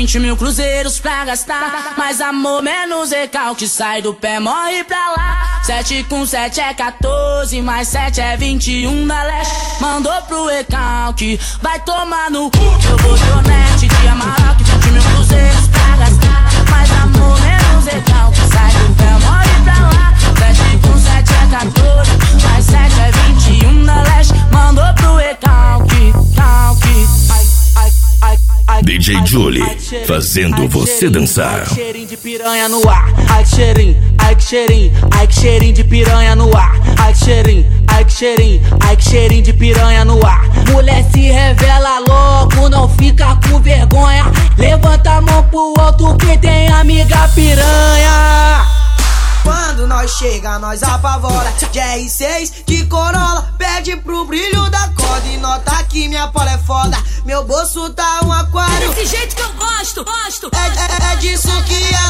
20 mil cruzeiros pra gastar. Mais amor, menos recalque, sai do pé, morre pra lá. 7 com 7 é 14, mais 7 é 21 da leste. Mandou pro recalque, vai tomar no cu. Eu vou de honete, de amarroque, 20 mil cruzeiros pra gastar. Mais amor, menos recalque, sai do pé, morre pra lá. 7 com 7 é 14, mais 7 é 21 da leste. Mandou pro recalque, calque. DJ Julie, fazendo você dançar. Ai que cheirinho de piranha no ar. Ai que cheirinho, ai que cheirinho, ai que cheirinho de piranha no ar. Ai que cheirinho, ai que cheirinho, ai que cheirinho de piranha no ar. Mulher se revela logo, não fica com vergonha. Levanta a mão pro alto que tem amiga piranha. Quando nós chega, nós apavora. De R6, de Corolla, pede pro brilho da corda e nota que minha pola é foda. Meu bolso tá um aquário. Desse jeito que eu gosto. É disso que